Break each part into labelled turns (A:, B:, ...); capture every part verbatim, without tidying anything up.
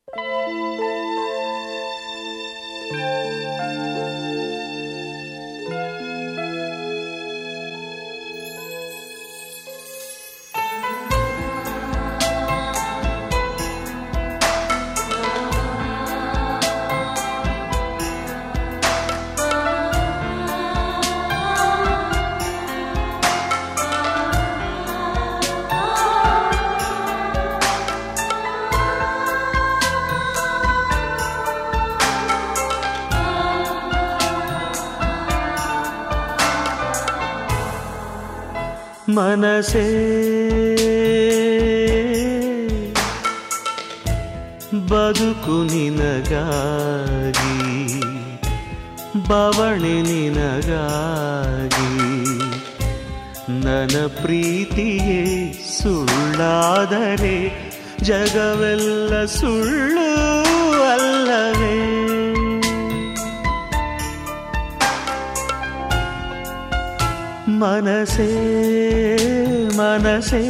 A: ಮನಸೇ ಬದುಕು ನಿನಗಾಗಿ, ಬವಣೆ ನಿನಗಾಗಿ, ನನ್ನ ಪ್ರೀತಿಯೇ ಸುಳ್ಳಾದರೆ ಜಗವೆಲ್ಲ ಸುಳ್ಳು ಅಲ್ಲವೇ? ಮನಸೇ ಮನಸೇ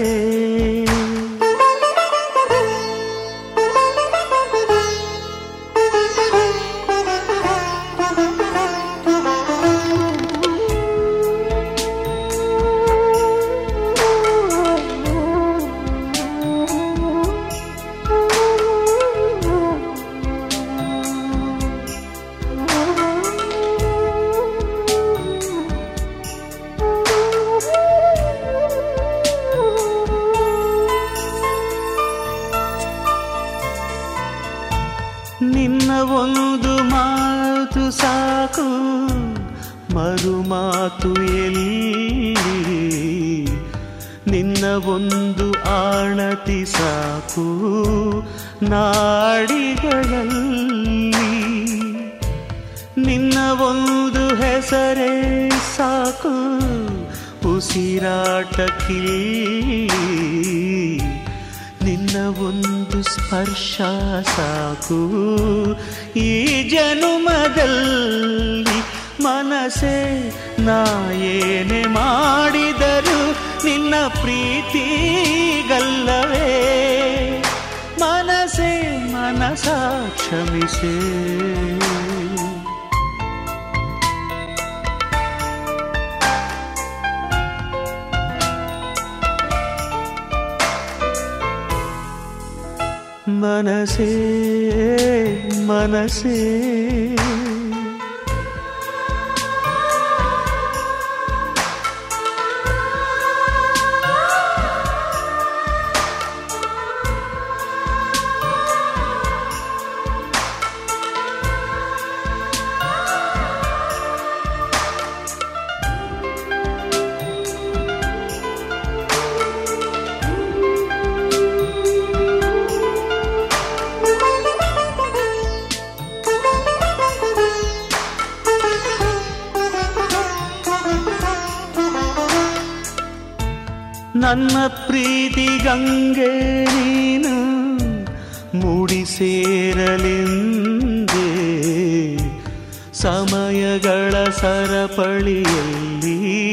A: ನಿನ್ನ ಒಂದು ಮಾತು ಸಾಕು, ಮರು ಮಾತು ಎಲ್ಲಿ? ನಿನ್ನ ಒಂದು ಆಣತಿ ಸಾಕು ನಾಡಿಗಳಲ್ಲಿ, ನಿನ್ನ ಒಂದು ಹೆಸರೇ ಸಾಕು ಉಸಿರಾಟಕ್ಕಿಲ್ಲಿ, ನಿನ್ನ ಒಂದು ಸ್ಪರ್ಶ ಸಾಕು ಈ ಜನುಮದಲ್ಲಿ. ಮನಸೇ ನಾ ಏನೇ ಮಾಡಿದರು ನಿನ್ನ ಪ್ರೀತಿಗಲ್ಲವೇ? ಮನಸೇ ಮನಸ ಕ್ಷಮಿಸೇ. ಮನಸೇ ಮನಸೇ ನನ್ನ ಪ್ರೀತಿ ಗಂಗೆ ನೀನು ಮೂಡಿ ಸೇರಲೆಂದೇ ಸಮಯಗಳ ಸರಪಳಿಯಲ್ಲಿ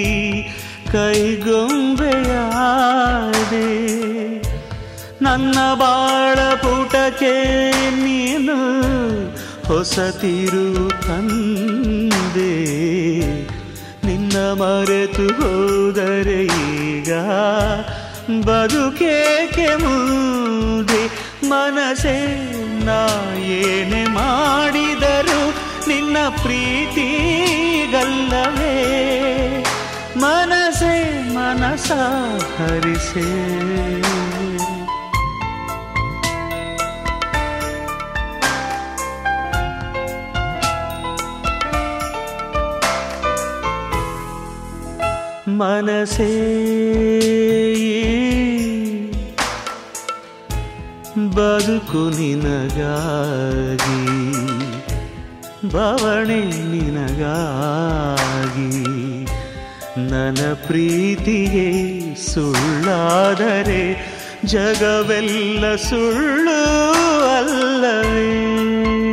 A: ಕೈಗೊಂಬೆಯಾದೆ. ನನ್ನ ಬಾಳ ಪುಟಕ್ಕೆ ನೀನು ಹೊಸತಿರು ತಂದೆ. ನಿನ್ನ ಮರೆತು ಹೋದರೆ ಈಗ ಬದುಕೇಕೆ ಮುಂದೆ? ಮನಸೇ ನಾ ಏನೇ ಮಾಡಿದರು ನಿನ್ನ ಪ್ರೀತಿಗಲ್ಲವೇ? ಮನಸೇ ಮನಸ ಹರಿಸೇ. ಮನಸೇ ಬದುಕು ನಿನಗಾಗಿ, ಬವಣೆ ನಿನಗಾಗಿ, ನನ್ನ ಪ್ರೀತಿಯೇ ಸುಳ್ಳಾದರೆ ಜಗವೆಲ್ಲ ಸುಳ್ಳು ಅಲ್ಲವೇ?